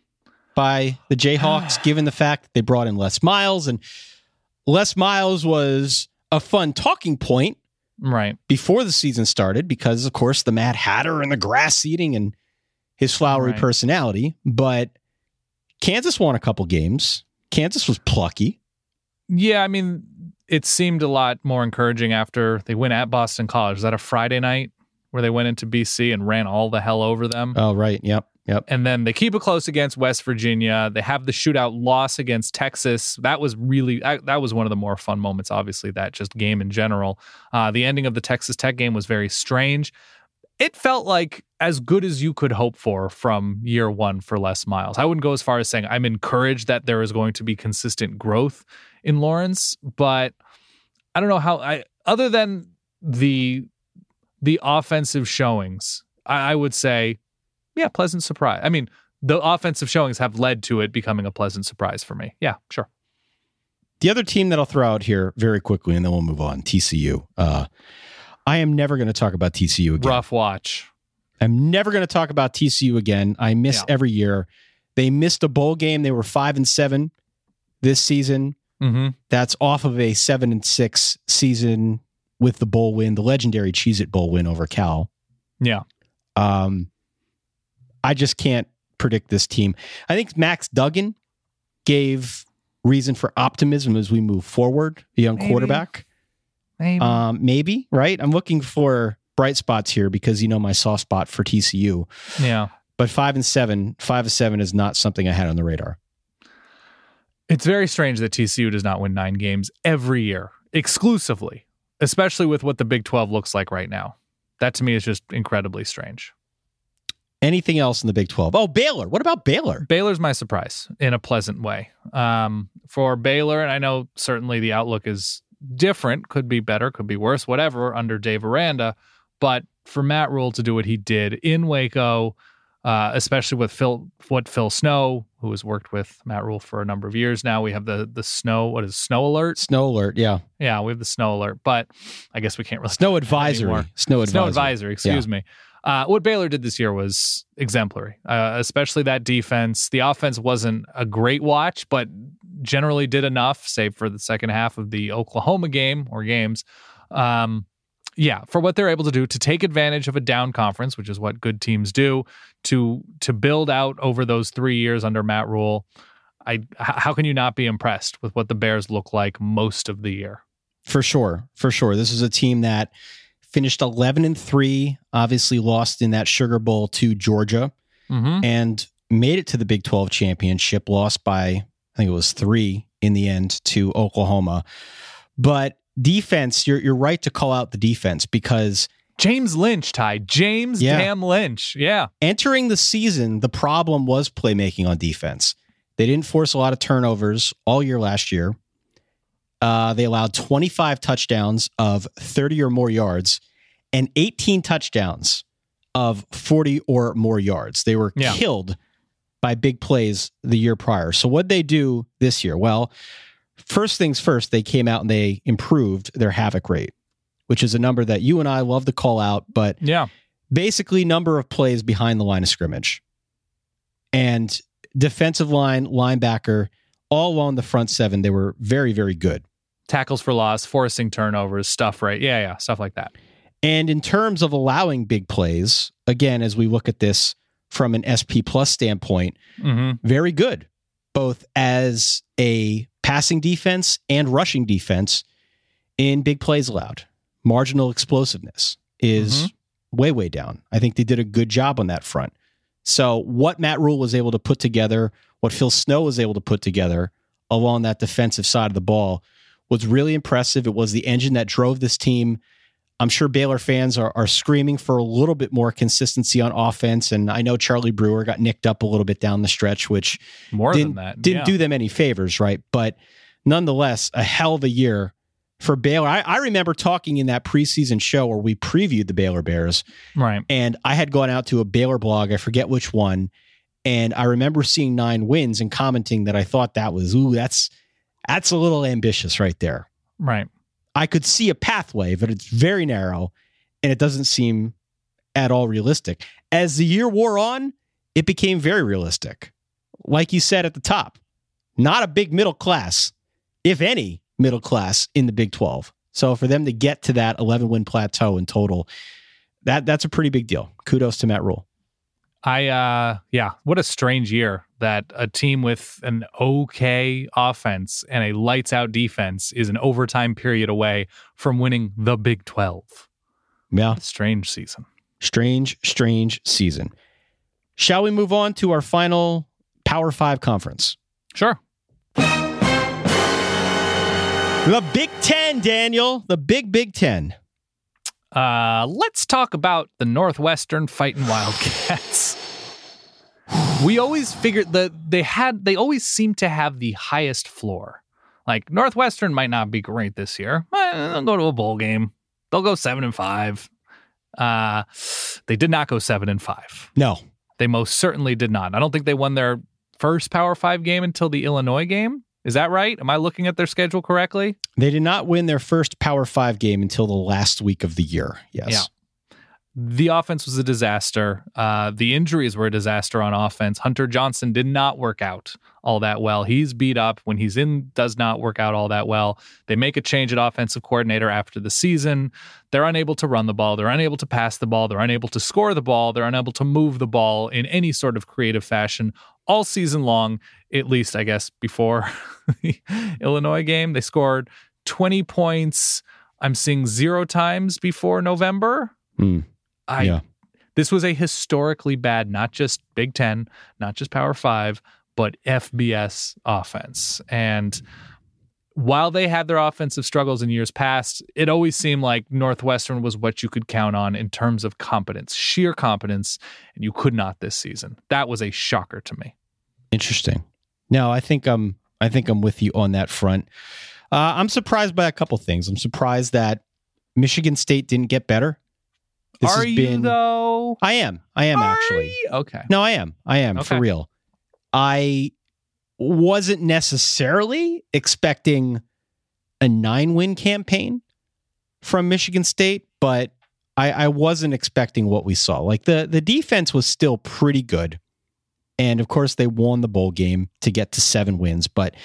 by the Jayhawks, given the fact that they brought in Les Miles? And Les Miles was a fun talking point right before the season started because, of course, the Mad Hatter and the grass eating and his flowery personality. But Kansas won a couple games. Kansas was plucky. Yeah, I mean, it seemed a lot more encouraging after they went at Boston College. Was that a Friday night where they went into BC and ran all the hell over them? Oh, right. Yep. And then they keep it close against West Virginia. They have the shootout loss against Texas. That was one of the more fun moments, obviously, that just game in general. The ending of the Texas Tech game was very strange. It felt like as good as you could hope for from year one for Les Miles. I wouldn't go as far as saying I'm encouraged that there is going to be consistent growth in Lawrence, but I don't know how other than the offensive showings, I would say, yeah, pleasant surprise. I mean, the offensive showings have led to it becoming a pleasant surprise for me. Yeah, sure. The other team that I'll throw out here very quickly, and then we'll move on, TCU. I am never going to talk about TCU again. Rough watch. I'm never going to talk about TCU again. I miss every year. They missed a bowl game. They were 5-7 this season. Mm-hmm. That's off of a 7-6 season with the bowl win, the legendary Cheez-It Bowl win over Cal. Yeah. I just can't predict this team. I think Max Duggan gave reason for optimism as we move forward, a young quarterback. Maybe, right? I'm looking for bright spots here because my soft spot for TCU. Yeah. But 5-7 is not something I had on the radar. It's very strange that TCU does not win 9 games every year, exclusively, especially with what the Big 12 looks like right now. That to me is just incredibly strange. Anything else in the Big 12? Oh, Baylor. What about Baylor? Baylor's my surprise in a pleasant way. For Baylor, and I know certainly the outlook is different, could be better, could be worse, whatever, under Dave Aranda, but for Matt Rule to do what he did in Waco, especially with Phil Snow, who has worked with Matt Rule for a number of years now. We have the snow. What is it, Snow Alert? Snow Alert, yeah. Yeah, we have the Snow Alert, but I guess we can't really. Snow Advisory. Snow Advisory, excuse me. What Baylor did this year was exemplary, especially that defense. The offense wasn't a great watch, but generally did enough, save for the second half of the Oklahoma game or games. For what they're able to do to take advantage of a down conference, which is what good teams do, to build out over those 3 years under Matt Rule. How can you not be impressed with what the Bears look like most of the year? For sure. This is a team that finished 11-3, obviously lost in that Sugar Bowl to Georgia, and made it to the Big 12 championship, lost by, I think it was 3 in the end to Oklahoma. But defense, you're right to call out the defense because James Lynch, Ty. Damn Lynch. Yeah. Entering the season, the problem was playmaking on defense. They didn't force a lot of turnovers all year last year. They allowed 25 touchdowns of 30 or more yards and 18 touchdowns of 40 or more yards. They were killed by big plays the year prior. So what'd they do this year? Well, first things first, they came out and they improved their havoc rate, which is a number that you and I love to call out, but basically number of plays behind the line of scrimmage. And defensive line, linebacker, all along the front seven, they were very, very good. Tackles for loss, forcing turnovers, stuff, right? Yeah, stuff like that. And in terms of allowing big plays, again, as we look at this from an SP Plus standpoint, very good, both as a passing defense and rushing defense in big plays allowed. Marginal explosiveness is way, way down. I think they did a good job on that front. So what Matt Rule was able to put together, what Phil Snow was able to put together along that defensive side of the ball was really impressive. It was the engine that drove this team. I'm sure Baylor fans are screaming for a little bit more consistency on offense. And I know Charlie Brewer got nicked up a little bit down the stretch, which didn't do them any favors, right? But nonetheless, a hell of a year for Baylor. I remember talking in that preseason show where we previewed the Baylor Bears. Right. And I had gone out to a Baylor blog, I forget which one. And I remember seeing 9 wins and commenting that I thought that was, that's a little ambitious right there. Right. I could see a pathway, but it's very narrow and it doesn't seem at all realistic. As the year wore on, it became very realistic. Like you said at the top, not a big middle class, if any middle class in the Big 12. So for them to get to that 11-win plateau in total, that's a pretty big deal. Kudos to Matt Rule. What a strange year that a team with an okay offense and a lights out defense is an overtime period away from winning the Big 12. Yeah. Strange season. Strange season. Shall we move on to our final Power 5 conference? Sure. The Big Ten, Daniel. The Big Ten. Let's talk about the Northwestern Fighting Wildcats. We always figured that they always seem to have the highest floor. Like Northwestern might not be great this year. They'll go to a bowl game. They'll go 7-5. They did not go 7-5. No, they most certainly did not. I don't think they won their first Power 5 game until the Illinois game. Is that right? Am I looking at their schedule correctly? They did not win their first Power 5 game until the last week of the year. Yes. Yeah. The offense was a disaster. The injuries were a disaster on offense. Hunter Johnson did not work out all that well. He's beat up. When he's in, does not work out all that well. They make a change at offensive coordinator after the season. They're unable to run the ball. They're unable to pass the ball. They're unable to score the ball. They're unable to move the ball in any sort of creative fashion all season long, at least, I guess, before the Illinois game. They scored 20 points. I'm seeing 0 times before November. This was a historically bad, not just Big Ten, not just Power 5, but FBS offense. And while they had their offensive struggles in years past, it always seemed like Northwestern was what you could count on in terms of competence, sheer competence, and you could not this season. That was a shocker to me. Interesting. No, I think I'm with you on that front. I'm surprised by a couple things. I'm surprised that Michigan State didn't get better. Are you though? I am actually. Okay. No, I am okay. For real. I wasn't necessarily expecting a 9-win campaign from Michigan State, but I wasn't expecting what we saw. Like the defense was still pretty good. And of course they won the bowl game to get to 7 wins, but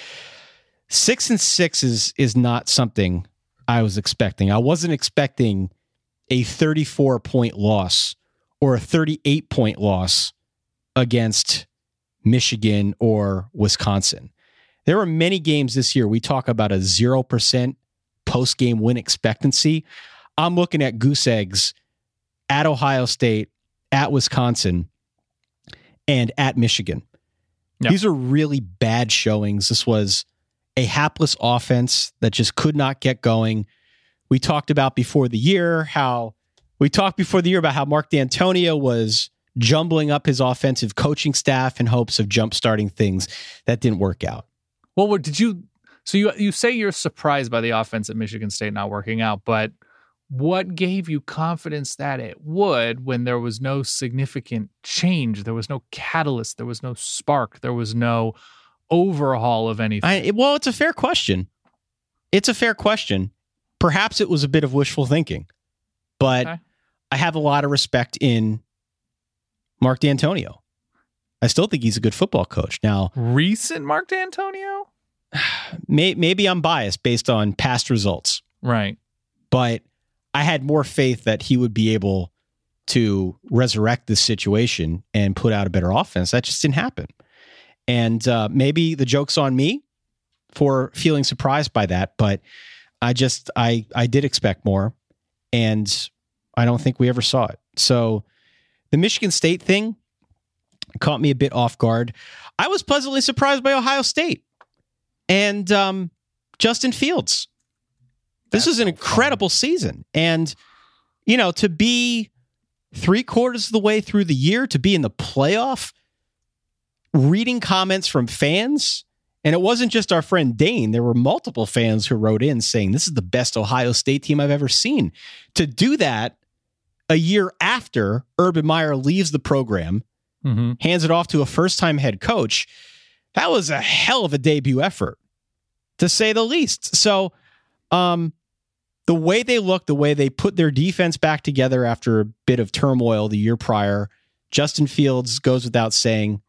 6-6 is not something I was expecting. I wasn't expecting a 34-point loss or a 38-point loss against Michigan or Wisconsin. There were many games this year. We talk about a 0% post-game win expectancy. I'm looking at goose eggs at Ohio State, at Wisconsin, and at Michigan. Yep. These are really bad showings. This was a hapless offense that just could not get going. We talked about before the year how Mark D'Antonio was jumbling up his offensive coaching staff in hopes of jumpstarting things. That didn't work out. Well, you say you're surprised by the offense at Michigan State not working out, but what gave you confidence that it would when there was no significant change? There was no catalyst. There was no spark. There was no overhaul of anything. Well, it's a fair question. Perhaps it was a bit of wishful thinking, but okay. I have a lot of respect in Mark D'Antonio. I still think he's a good football coach. Now, recent Mark D'Antonio? Maybe I'm biased based on past results. Right. But I had more faith that he would be able to resurrect this situation and put out a better offense. That just didn't happen. And maybe the joke's on me. for feeling surprised by that, but I did expect more, and I don't think we ever saw it. So the Michigan State thing caught me a bit off guard. I was pleasantly surprised by Ohio State and Justin Fields. This was an incredible season. And, to be 3/4 of the way through the year, to be in the playoff, reading comments from fans, and it wasn't just our friend Dane. There were multiple fans who wrote in saying, this is the best Ohio State team I've ever seen. To do that a year after Urban Meyer leaves the program, hands it off to a first-time head coach, that was a hell of a debut effort, to say the least. So the way they looked, the way they put their defense back together after a bit of turmoil the year prior, Justin Fields goes without saying.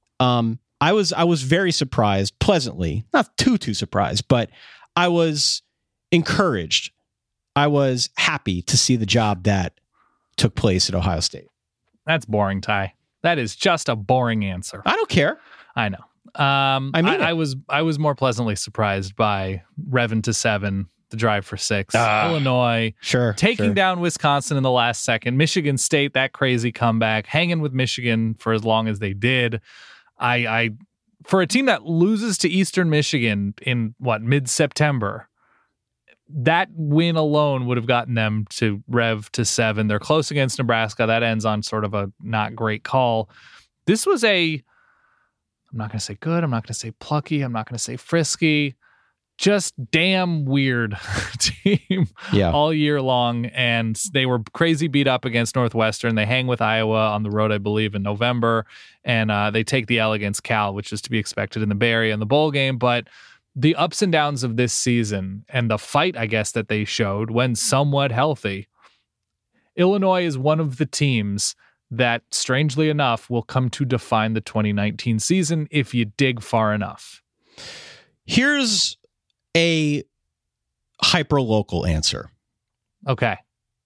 I was very surprised, pleasantly, not too surprised, but I was encouraged. I was happy to see the job that took place at Ohio State. That's boring, Ty. That is just a boring answer. I don't care. I know. I was more pleasantly surprised by Revin to 7, the drive for 6. Illinois, taking down Wisconsin in the last second. Michigan State, that crazy comeback, hanging with Michigan for as long as they did. I for a team that loses to Eastern Michigan in mid-September, that win alone would have gotten them to Rev to 7. They're close against Nebraska. That ends on sort of a not great call. This was I'm not going to say good. I'm not going to say plucky. I'm not going to say frisky. Just damn weird team all year long. And they were crazy beat up against Northwestern. They hang with Iowa on the road, I believe, in November. And they take the L against Cal, which is to be expected in the Bay Area in the bowl game. But the ups and downs of this season and the fight, I guess, that they showed when somewhat healthy, Illinois is one of the teams that, strangely enough, will come to define the 2019 season if you dig far enough. Here's a hyper-local answer. Okay.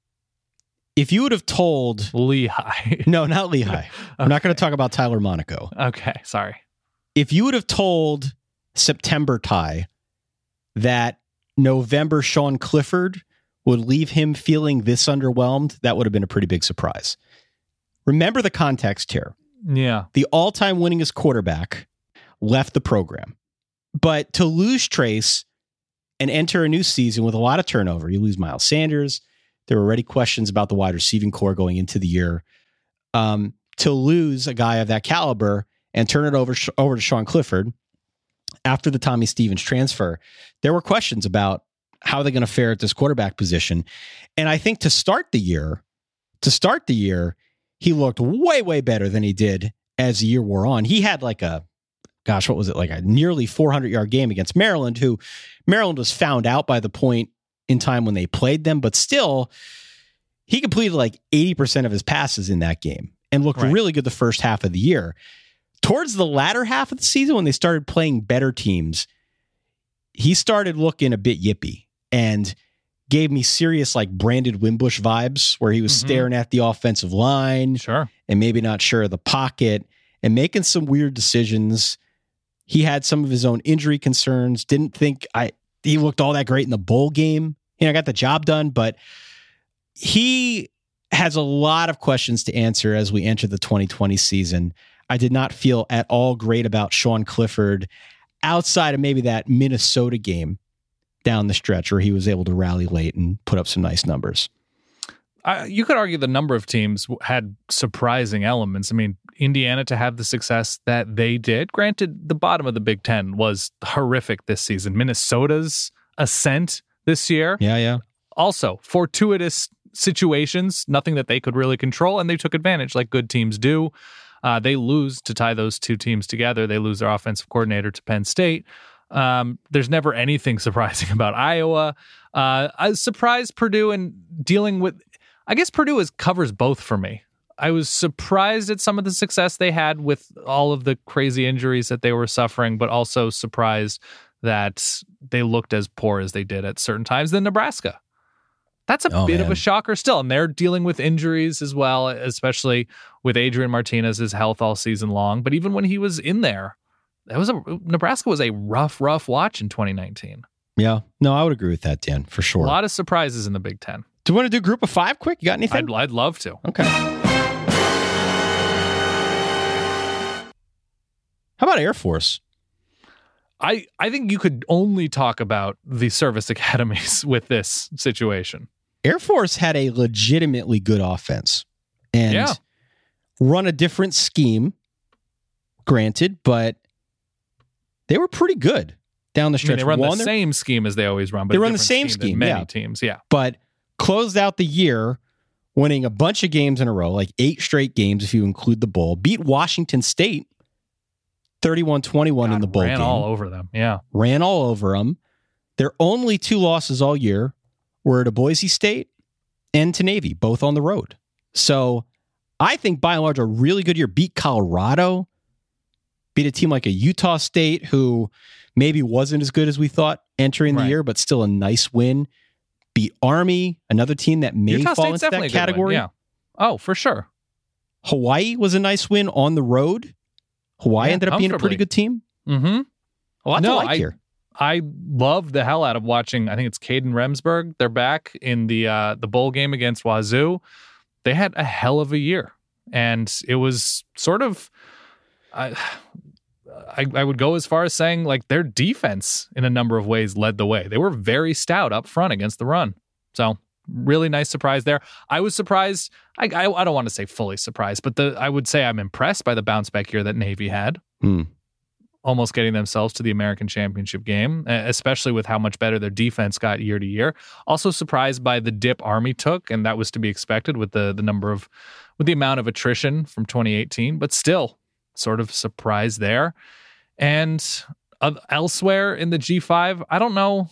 If you would have told... Lehigh. No, not Lehigh. Okay. I'm not going to talk about Tyler Monaco. Okay, sorry. If you would have told September Ty that November Sean Clifford would leave him feeling this underwhelmed, that would have been a pretty big surprise. Remember the context here. Yeah. The all-time winningest quarterback left the program. But to lose Trace and enter a new season with a lot of turnover, you lose Miles Sanders. There were already questions about the wide receiving core going into the year. To lose a guy of that caliber and turn it over to Sean Clifford after the Tommy Stevens transfer, there were questions about how they're going to fare at this quarterback position. And I think to start the year, he looked way, way better than he did as the year wore on. He had like a nearly 400-yard game against Maryland, who Maryland was found out by the point in time when they played them, but still, he completed like 80% of his passes in that game and looked really good the first half of the year. Towards the latter half of the season, when they started playing better teams, he started looking a bit yippy and gave me serious like Brandon Wimbush vibes, where he was staring at the offensive line and maybe not sure of the pocket and making some weird decisions. He had some of his own injury concerns. Didn't think he looked all that great in the bowl game. Got the job done, but he has a lot of questions to answer as we enter the 2020 season. I did not feel at all great about Sean Clifford outside of maybe that Minnesota game down the stretch where he was able to rally late and put up some nice numbers. You could argue the number of teams had surprising elements. I mean, Indiana to have the success that they did. Granted, the bottom of the Big Ten was horrific this season. Minnesota's ascent this year. Yeah. Also, fortuitous situations, nothing that they could really control, and they took advantage like good teams do. They lose to tie those two teams together. They lose their offensive coordinator to Penn State. There's never anything surprising about Iowa. I surprised Purdue in dealing with... I guess Purdue covers both for me. I was surprised at some of the success they had with all of the crazy injuries that they were suffering, but also surprised that they looked as poor as they did at certain times than Nebraska. That's a bit of a shocker still. And they're dealing with injuries as well, especially with Adrian Martinez's health all season long. But even when he was in there, Nebraska was a rough watch in 2019. Yeah. No, I would agree with that, Dan, for sure. A lot of surprises in the Big Ten. Do you want to do group of 5 quick? You got anything? I'd love to. Okay. How about Air Force? I think you could only talk about the service academies with this situation. Air Force had a legitimately good offense and run a different scheme, granted, but they were pretty good down the stretch. They run the same scheme as they always run, but they run the same scheme. Many teams, but closed out the year winning a bunch of games in a row, like 8 straight games if you include the bowl. Beat Washington State 31-21 in the bowl game. Ran all over them. Yeah. Ran all over them. Their only 2 losses all year were to Boise State and to Navy, both on the road. So I think by and large a really good year. Beat Colorado. Beat a team like a Utah State who maybe wasn't as good as we thought entering the year, but still a nice win. Beat Army, another team that may Utah fall State's into that category. Yeah. Oh, for sure. Hawaii was a nice win on the road. Hawaii ended up being a pretty good team. Mm-hmm. A lot to like here. I loved the hell out of watching. I think it's Caden Remsburg. They're back in the bowl game against Wazoo. They had a hell of a year, and it was sort of. I would go as far as saying like their defense in a number of ways led the way. They were very stout up front against the run. So really nice surprise there. I was surprised. I don't want to say fully surprised, but I would say I'm impressed by the bounce back year that Navy had. Almost getting themselves to the American Championship game, especially with how much better their defense got year to year. Also surprised by the dip Army took, and that was to be expected with the amount of attrition from 2018, but still sort of surprised there. And elsewhere in the G5, I don't know.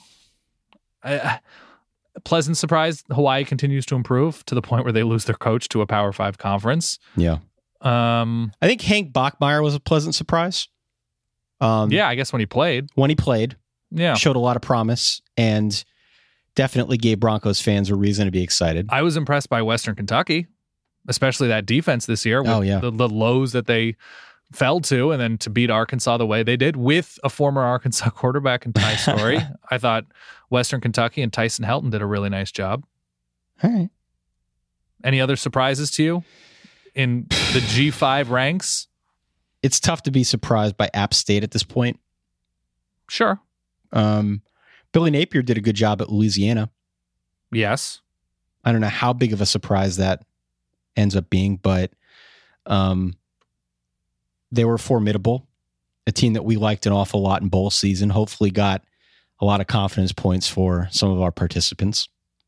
Pleasant surprise. Hawaii continues to improve to the point where they lose their coach to a Power 5 conference. Yeah. I think Hank Bachmeier was a pleasant surprise. I guess when he played. Showed a lot of promise and definitely gave Broncos fans a reason to be excited. I was impressed by Western Kentucky, especially that defense this year with the lows that they fell to, and then to beat Arkansas the way they did with a former Arkansas quarterback in Ty Storey. I thought Western Kentucky and Tyson Helton did a really nice job. All right. Any other surprises to you in the G5 ranks? It's tough to be surprised by App State at this point. Sure. Billy Napier did a good job at Louisiana. Yes. I don't know how big of a surprise that ends up being, but they were formidable. A team that we liked an awful lot in bowl season. Hopefully got a lot of confidence points for some of our participants.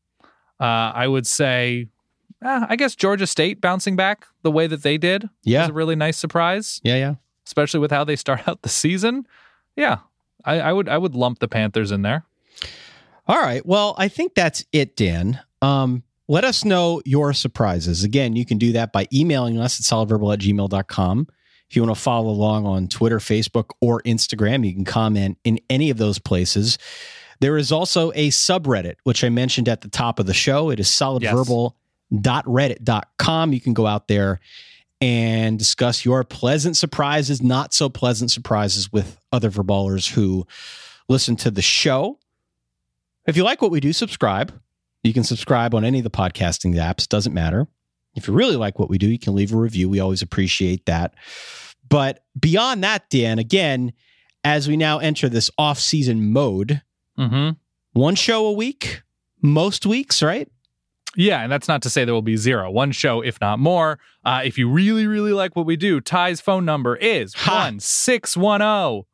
I would say, I guess Georgia State bouncing back the way that they did was a really nice surprise. Yeah. Especially with how they start out the season. Yeah. I would lump the Panthers in there. All right. Well, I think that's it, Dan. Let us know your surprises. Again, you can do that by emailing us at solidverbal@gmail.com. If you want to follow along on Twitter, Facebook, or Instagram, you can comment in any of those places. There is also a subreddit, which I mentioned at the top of the show. It is solidverbal.reddit.com. You can go out there and discuss your pleasant surprises, not so pleasant surprises with other verballers who listen to the show. If you like what we do, subscribe. You can subscribe on any of the podcasting apps. Doesn't matter. If you really like what we do, you can leave a review. We always appreciate that. But beyond that, Dan, again, as we now enter this off-season mode, one show a week, most weeks, right? Yeah, and that's not to say there will be 0. One show, if not more. If you really, really like what we do, Ty's phone number is 1-610-4.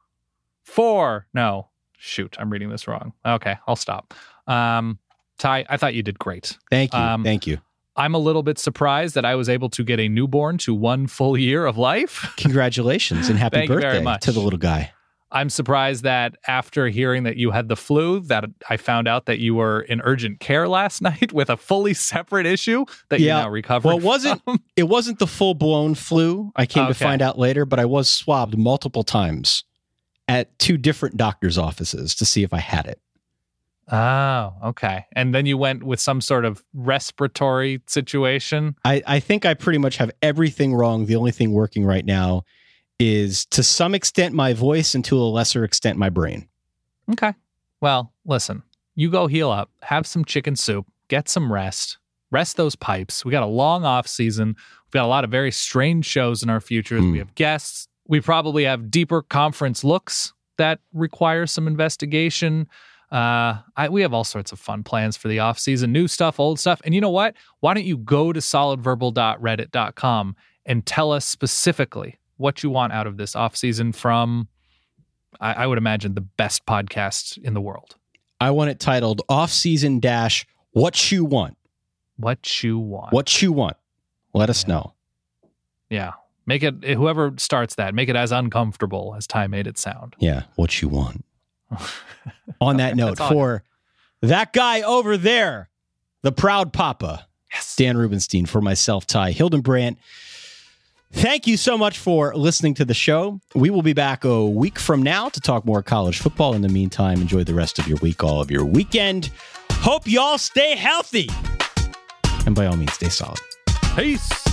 No, shoot, I'm reading this wrong. Okay, I'll stop. Ty, I thought you did great. Thank you. Thank you. I'm a little bit surprised that I was able to get a newborn to 1 full year of life. Congratulations and happy birthday to the little guy. I'm surprised that after hearing that you had the flu, that I found out that you were in urgent care last night with a fully separate issue that you're now recovering. Well, it wasn't the full-blown flu. I came to find out later, but I was swabbed multiple times at 2 different doctors' offices to see if I had it. Oh, okay. And then you went with some sort of respiratory situation? I think I pretty much have everything wrong. The only thing working right now is to some extent my voice and to a lesser extent my brain. Okay. Well, listen, you go heal up, have some chicken soup, get some rest those pipes. We got a long off season. We've got a lot of very strange shows in our futures. We have guests. We probably have deeper conference looks that require some investigation. We have all sorts of fun plans for the off season, new stuff, old stuff. And you know what? Why don't you go to solidverbal.reddit.com and tell us specifically what you want out of this off season from, I would imagine, the best podcast in the world. I want it titled Off Season - What You Want. What you want. What you want. Let us know. Yeah. Make it, whoever starts that, make it as uncomfortable as Ty made it sound. Yeah. What you want. On that note, for that guy over there, the proud papa, yes, Dan Rubenstein, for myself, Ty Hildenbrandt, thank you so much for listening to the show. We will be back a week from now to talk more college football. In the meantime, enjoy the rest of your week, all of your weekend. Hope y'all stay healthy. And by all means, stay solid. Peace.